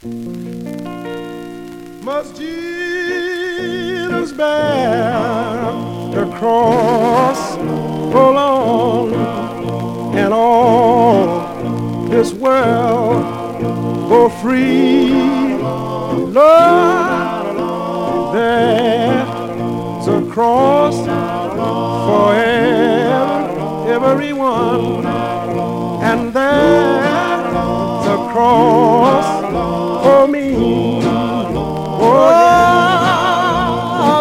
Must Jesus bear the cross so long and all this world go free? Lord, there's a cross for everyone, and there's a cross for me. Oh, yeah.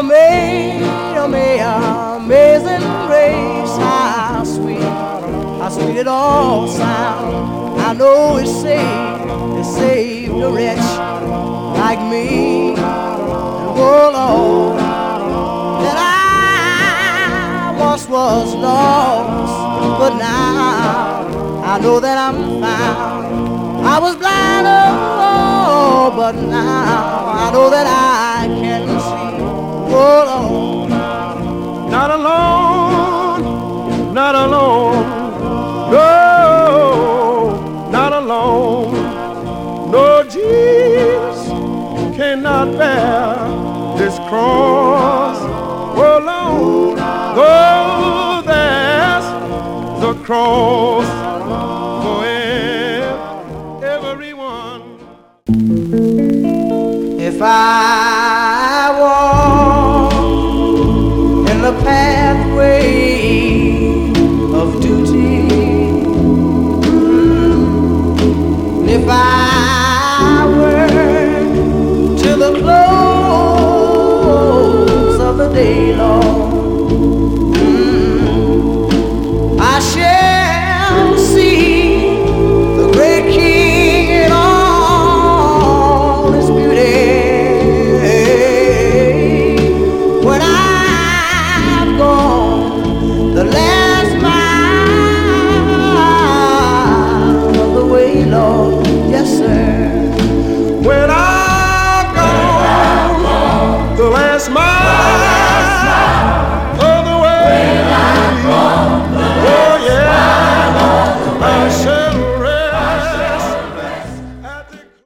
Amazing grace, how sweet it all sounds. I know it saved a wretch like me. And oh Lord, that I once was lost, but now I know that I'm found. I was blind, oh, but now I know that I can see. Oh Lord, not alone, not alone, no, not alone. No, Jesus cannot bear this cross alone. Though there's the cross for everyone. If I walk in the pathway of duty, if I work till the close of the day, Lord, I shall see the great King in all his beauty. When I've gone, the land